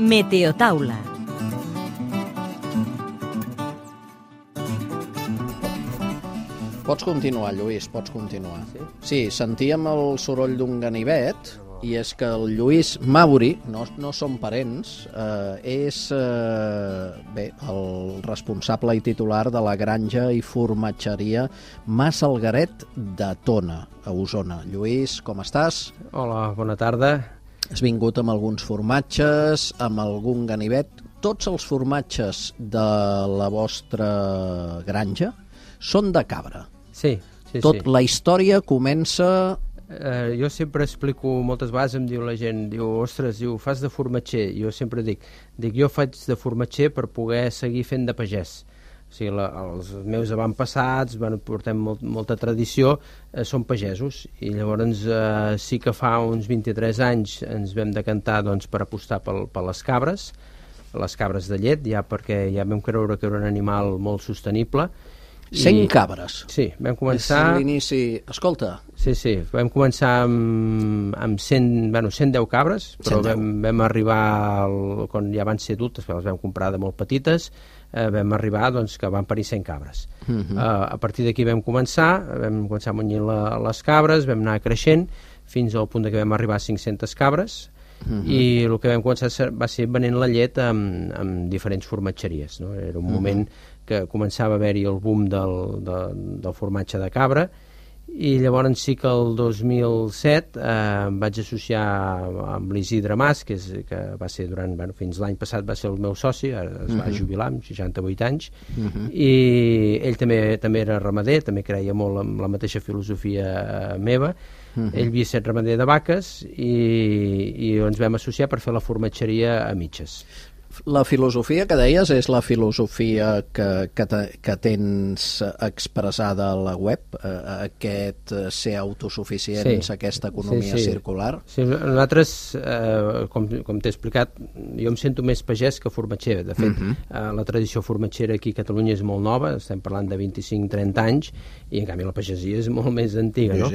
Meteotaula. Pots continuar, Lluís, pots continuar. Sí, sentíem el soroll d'un ganivet, i és que el Lluís Mauri, no són parents, és el responsable i titular de la granja i formatgeria Mas Algueret de Tona, a Osona. Lluís, com estàs? Hola, bona tarda. Has vingut amb alguns formatges, amb algun ganivet. Tots els formatges de la vostra granja són de cabra. Sí. La història comença... Jo sempre explico, moltes vegades em diu la gent, ostres, fas de formatger. Jo sempre dic, jo faig de formatger per poder seguir fent de pagès. O sigui, els meus avantpassats, portem molta tradició, són pagesos, i llavors sí que fa uns 23 anys ens vam decantar per apostar per les cabres de llet, perquè ja vam creure que era un animal molt sostenible. 100 cabres. Sí, vam començar... És l'inici... Escolta. Sí, vam començar amb 110 cabres, però vam arribar, quan ja van ser adultes, les vam comprar de molt petites, vam arribar que van parir 100 cabres. A partir d'aquí vam començar a munyir les cabres, vam anar creixent fins al punt que vam arribar a 500 cabres, i el que vam començar va ser venent la llet amb diferents formatgeries. Era un moment que començava a haver-hi el boom del formatge de cabra, i llavors sí que el 2007 em vaig associar amb l'Isidre Mas, que va ser fins l'any passat va ser el meu soci, es va jubilar amb 68 anys, i ell també era ramader, també creia molt en la mateixa filosofia meva. Ell havia estat ramader de vaques i ens vam associar per fer la formatgeria a mitges. La filosofia que deies és la filosofia que tens expressada a la web, aquest ser autosuficients, aquesta economia circular? Sí, nosaltres, com t'he explicat, jo em sento més pagès que formatger. De fet, la tradició formatgera aquí a Catalunya és molt nova, estem parlant de 25-30 anys, i en canvi la pagesia és molt més antiga, no?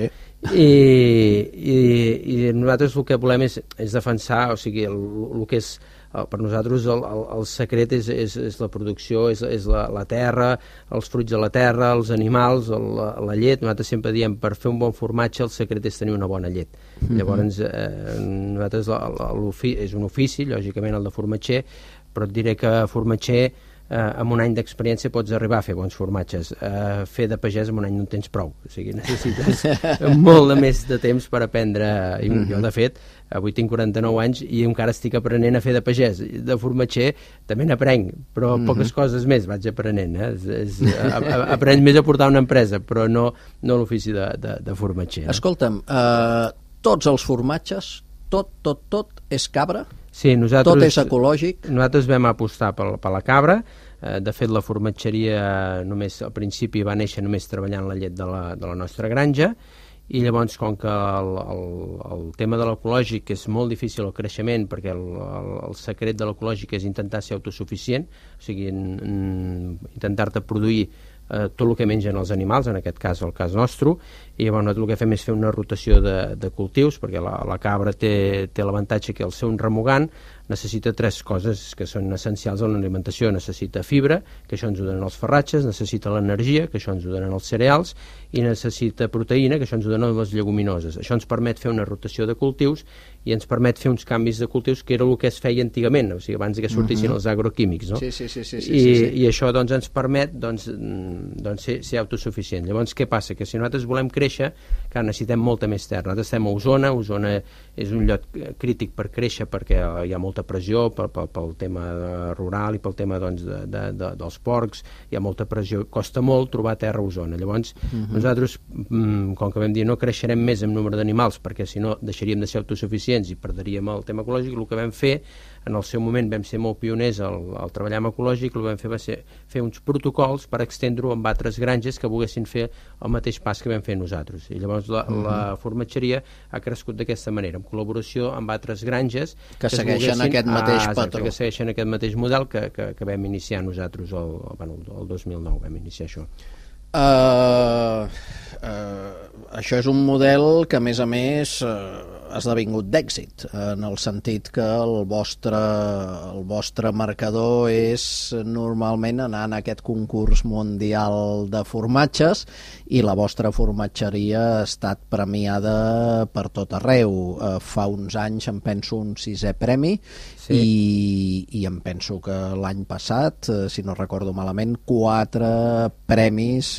I nosaltres el que volem és defensar, o sigui, el que és per nosaltres el secret és la producció, és la terra, els fruits de la terra, els animals, la llet. Nosaltres sempre diem, per fer un bon formatge el secret és tenir una bona llet. Llavors nosaltres és un ofici, lògicament el de formatger, però et diré que formatger amb un any d'experiència pots arribar a fer bons formatges. Fer de pagès en un any no en tens prou, o sigui, necessites molt més de temps per aprendre. Jo, de fet, avui tinc 49 anys i encara estic aprenent a fer de pagès. De formatger també n'aprenc, però poques coses més vaig aprenent. Aprens més a portar una empresa, però no l'ofici de formatger. Escolta'm, tots els formatges, tot és cabra? Sí, tot és ecològic? Nosaltres vam apostar per la cabra. De fet, la formatgeria al principi va néixer només treballant la llet de la nostra granja, i llavors, com que el tema de l'ecològic és molt difícil el creixement, perquè el secret de l'ecològic és intentar ser autosuficient, o sigui, intentar-te produir tot el que mengen els animals, en aquest cas el cas nostre, i llavors el que fem és fer una rotació de cultius, perquè la cabra té l'avantatge que al ser un remugant necessita 3 coses que són essencials a l'alimentació. Necessita fibra, que això ens ho donen els farratges, necessita l'energia, que això ens ho donen els cereals, i necessita proteïna, que això ens ho donen les lleguminoses. Això ens permet fer una rotació de cultius i ens permet fer uns canvis de cultius, que era el que es feia antigament, o sigui, abans que sortissin els agroquímics, no? I això ens permet ser autosuficient. Llavors, què passa? Que si nosaltres volem créixer, que necessitem molta més terra. Nosaltres estem a Osona és un lloc crític per créixer, perquè hi ha molta pressió pel tema rural i pel tema dels porcs, hi ha molta pressió, costa molt trobar terra a Osona. Llavors, nosaltres, com que vam dir, no creixerem més en número d'animals, perquè si no deixaríem de ser autosuficients i perdríem el tema ecològic. El que vam fer, en el seu moment vam ser molt pioners al treballar amb ecològic, el que vam fer va ser fer uns protocols per extendre-ho amb altres granges que volguessin fer el mateix pas que vam fer nosaltres. I llavors la formatgeria ha crescut d'aquesta manera, en col·laboració amb altres granges que segueixen aquest mateix patró. Que segueixen aquest mateix model que vam iniciar nosaltres el 2009, vam iniciar això. Això és un model que, a més, esdevingut d'èxit, en el sentit que el vostre marcador és normalment anar en aquest concurs mundial de formatges i la vostra formatgeria ha estat premiada per tot arreu. Fa uns anys em penso un 6è premi i em penso que l'any passat, si no recordo malament, 4 premis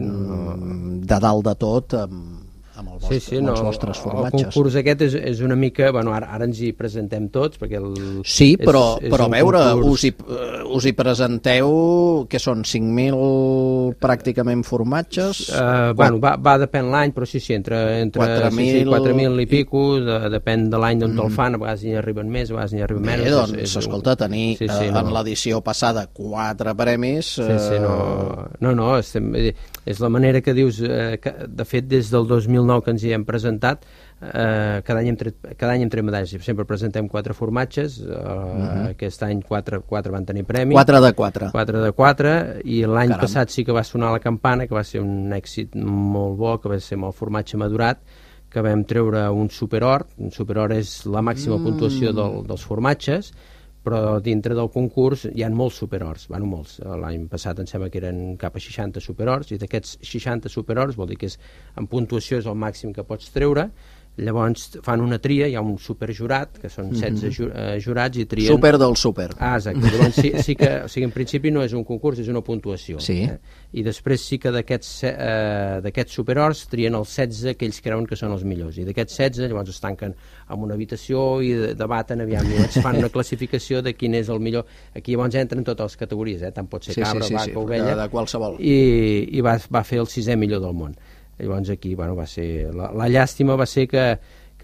de dalt de tot amb els vostres formatges. El concurs aquest és una mica... Bueno, ara ens hi presentem tots, perquè però a veure, us hi presenteu, que són 5.000 pràcticament formatges? Bueno, va depèn l'any, però sí, entre 4.000 i pico, depèn de l'any d'on te'l fan, a vegades n'hi arriben més, a vegades n'hi arriben menys. Bé, doncs, escolta, tenir en l'edició passada 4 premis... No, és la manera que dius, de fet, des del 2009 que ens hi hem presentat, cada any hem tret medalles, sempre presentem 4 formatges, aquest any 4 van tenir premi. 4 de 4. 4 de 4, i l'any passat sí que va sonar la campana, que va ser un èxit molt bo, que va ser amb el formatge madurat, que vam treure un superor. Un superor és la màxima puntuació dels formatges, però dintre del concurs hi ha molts superors, molts. L'any passat em sembla que eren cap a 60 superors, i d'aquests 60 superors vol dir que en puntuació és el màxim que pots treure. Llavors fan una tria, hi ha un superjurat, que són 16 jurats, i trien... Super del super. Exacte. Llavors sí que en principi no és un concurs, és una puntuació. Sí. I després sí que d'aquests superors trien els 16 que ells creuen que són els millors. I d'aquests 16 llavors es tanquen en una habitació i debaten, aviam, i fan una classificació de quin és el millor. Aquí llavors entren totes les categories, tant pot ser cabra, vaca, ovella... de qualsevol. I va fer el 6è millor del món. Llavors aquí, va ser... La llàstima va ser que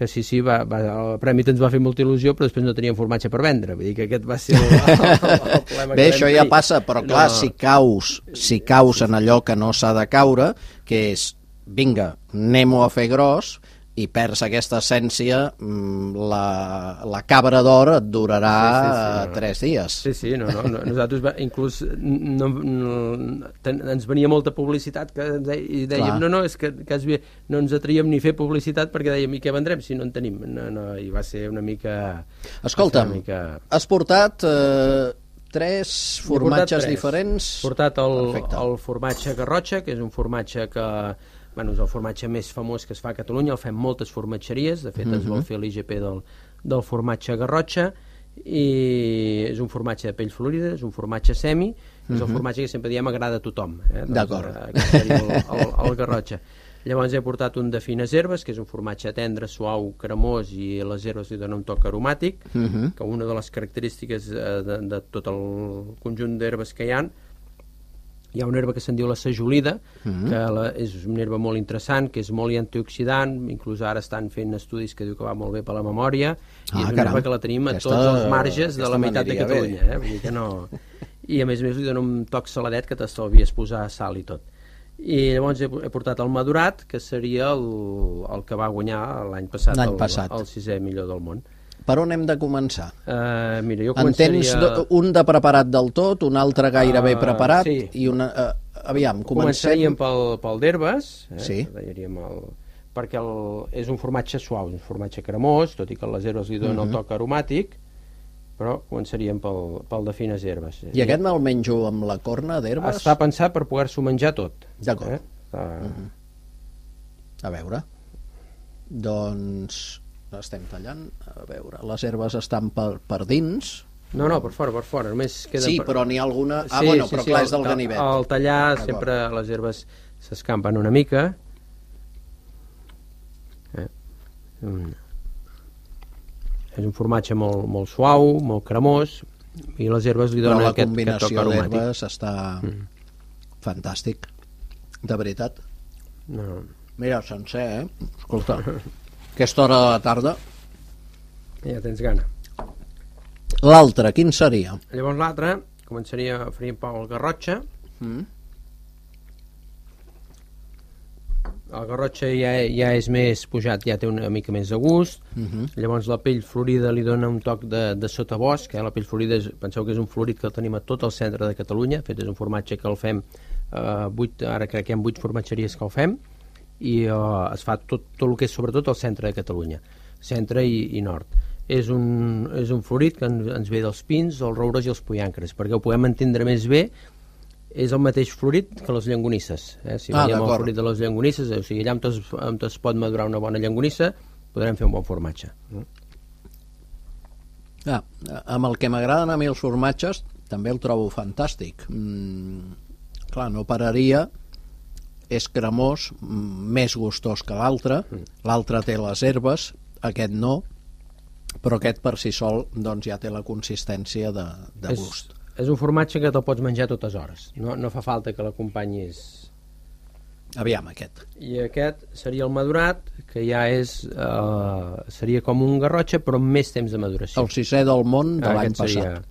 el premi ens va fer molta il·lusió, però després no teníem formatge per vendre. Vull dir que aquest va ser el problema. Bé, això ja passa, però clar, si caus en allò que no s'ha de caure, que és, vinga, anem-ho a fer gros, i perds aquesta essència, la cabra d'or et durarà 3 dies. Sí, nosaltres inclús ens venia molta publicitat i dèiem, és que no ens atreiem ni fer publicitat, perquè dèiem, i què vendrem si no en tenim? I va ser una mica... Escolta'm, has portat 3 formatges diferents? He portat el formatge Garrotxa, que és un formatge que... és el formatge més famós que es fa a Catalunya, el fem moltes formatgeries, de fet es vol fer l'IGP del formatge Garrotxa, i és un formatge de pell florida, és un formatge semi, és el formatge que sempre diem agrada a tothom. D'acord. El Garrotxa. Llavors he portat un de fines herbes, que és un formatge tendre, suau, cremós, i les herbes li donen un toc aromàtic, que una de les característiques de tot el conjunt d'herbes que hi ha una herba que se'n diu la sajolida, que és una herba molt interessant, que és molt antioxidant, inclús ara estan fent estudis que diu que va molt bé per la memòria, i és una herba que la tenim a tots els marges de la meitat de Catalunya. Vull dir que no... I a més li dona un toc saladet que t'estalvies posar sal i tot. I llavors he portat el madurat, que seria el que va guanyar l'any passat el 6è millor del món. Per on hem de començar? Mira, jo començaria... En tens un de preparat del tot, un altre gairebé preparat, i una... aviam, començaríem pel d'herbes, perquè és un formatge suau, un formatge cremós, tot i que les herbes li donen el toc aromàtic, però començaríem pel de fines herbes. I aquest me'l menjo amb la corna d'herbes? Està pensat per poder-s'ho menjar tot. D'acord. A veure, doncs... estem tallant, a veure, les herbes estan per dins. No, per fora, només queden... Sí, però n'hi ha alguna... però clar, és del ganivet. Al tallar sempre les herbes s'escampen una mica. És un formatge molt suau, molt cremós, i les herbes li donen aquest toc aromàtic. Però la combinació d'herbes està fantàstic, de veritat. Mira, sencer, escolta... Aquesta hora de la tarda. Ja tens gana. L'altre, quin seria? Llavors l'altre, faríem el Garrotxa. El Garrotxa ja és més pujat, ja té una mica més de gust. Llavors la pell florida li dona un toc de sotabosc. La pell florida, penseu que és un florit que el tenim a tot el centre de Catalunya. De fet, és un formatge que el fem ara crec que hi ha 8 formatgeries que el fem, i es fa tot el que és sobretot al centre de Catalunya. centre i nord. És un florit que ens ve dels pins, els roures i els pollancres. Perquè ho podem entendre més bé, és el mateix florit que les llonganisses. Si veiem el florit de les llonganisses, o sigui, allà on es pot madurar una bona llonganissa, podrem fer un bon formatge. Amb el que m'agraden a mi els formatges, també el trobo fantàstic. Clar, no pararia, és cremós, més gustós que l'altre. L'altre té les herbes, aquest no, però aquest per si sol doncs ja té la consistència de gust. És un formatge que te'l pots menjar a totes hores, no fa falta que l'acompanyis. Aviam, aquest. I aquest seria el madurat, que ja seria com un garrotxa però amb més temps de maduració. El 6è del món de l'any passat.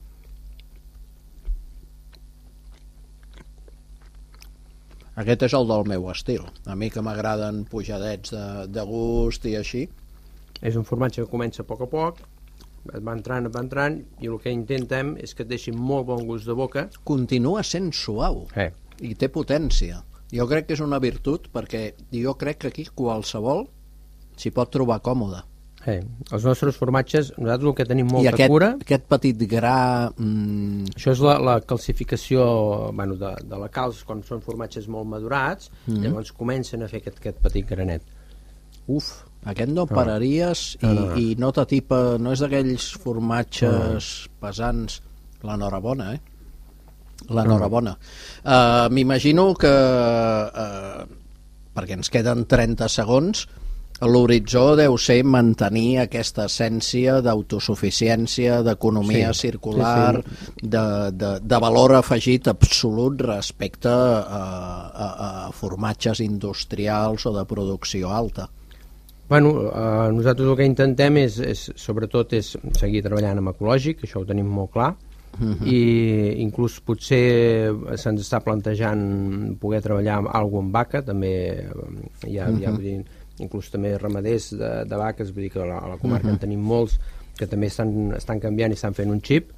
Aquest és el del meu estil, a mi que m'agraden pujadets de gust i així. És un formatge que comença a poc, va entrant, i el que intentem és que et deixi molt bon gust de boca. Continua sent suau i té potència. Jo crec que és una virtut, perquè jo crec que aquí qualsevol s'hi pot trobar còmode. Els nostres formatges, nosaltres el que tenim molta cura... I aquest petit gra... Això és la calcificació de la calç, quan són formatges molt madurats, llavors comencen a fer aquest petit granet. Aquest no pararies i no t'atipa, no és d'aquells formatges pesants. L'enhorabona, l'enhorabona. M'imagino que, perquè ens queden 30 segons, l'horitzó deu ser mantenir aquesta essència d'autosuficiència, d'economia circular, de valor afegit absolut respecte a formatges industrials o de producció alta. Nosaltres el que intentem sobretot és seguir treballant amb ecològic, això ho tenim molt clar, i inclús potser se'ns està plantejant poder treballar amb alguna amb vaca, també hi ha inclús també ramaders de vaques, vull dir que a la comarca en tenim molts que també estan canviant i estan fent un xip,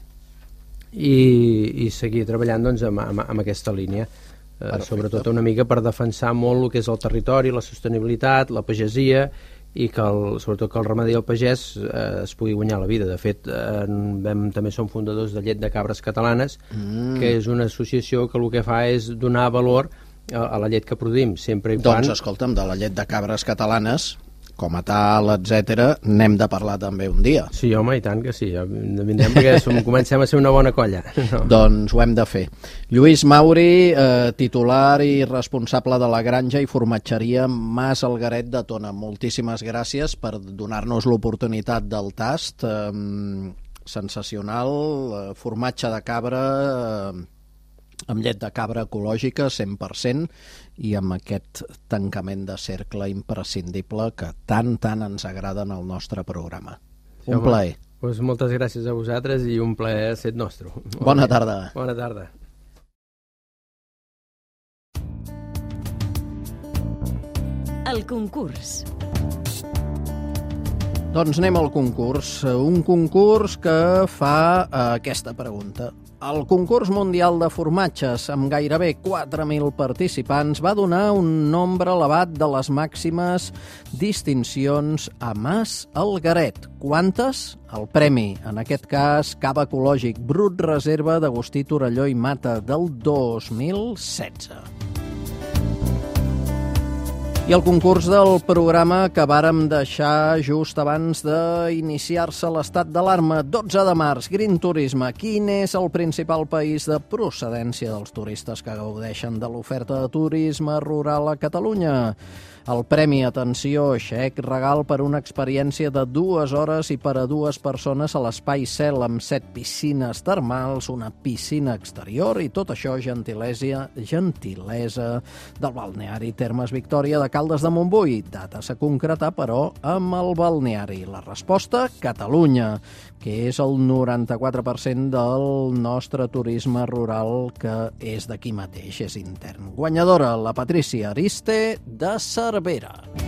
i seguir treballant amb aquesta línia. Sobretot una mica per defensar molt el que és el territori, la sostenibilitat, la pagesia, i sobretot que el ramader i el pagès es pugui guanyar la vida. De fet, també som fundadors de Llet de Cabres Catalanes, que és una associació que el que fa és donar valor a la llet que produïm, sempre i quan... Doncs escolta'm, de la Llet de Cabres Catalanes, com a tal, etc., n'hem de parlar també un dia. Sí, home, i tant que sí, vindrem perquè comencem a ser una bona colla. Doncs ho hem de fer. Lluís Mauri, titular i responsable de la granja i formatgeria Mas Algaret de Tona. Moltíssimes gràcies per donar-nos l'oportunitat del tast. Sensacional, formatge de cabra amb llet de cabra ecològica 100% i amb aquest tancament de cercle imprescindible que tant ens agrada en el nostre programa. Un plaer. Moltes gràcies a vosaltres i un plaer set nostre. Bona tarda. Bona tarda. El concurs. Doncs anem al concurs. Un concurs que fa aquesta pregunta. El concurs mundial de formatges, amb gairebé 4.000 participants, va donar un nombre elevat de les màximes distincions a Mas Algaret. Quantes? El premi, en aquest cas, cava ecològic Brut Reserva d'Agustí Torelló i Mata del 2016. I el concurs del programa que vàrem deixar just abans d'iniciar-se l'estat d'alarma, 12 de març, Green Turisme. Quin és el principal país de procedència dels turistes que gaudeixen de l'oferta de turisme rural a Catalunya? El premi, atenció, xec regal per una experiència de 2 hores i per a 2 persones a l'Espai Cel amb 7 piscines termals, una piscina exterior i tot això gentilesa del balneari Termes Victòria de Caldes de Montbui. Dates a concretar, però, amb el balneari. La resposta, Catalunya, que és el 94% del nostre turisme rural que és d'aquí mateix, és intern. Guanyadora, la Patrícia Ariste de Cervera.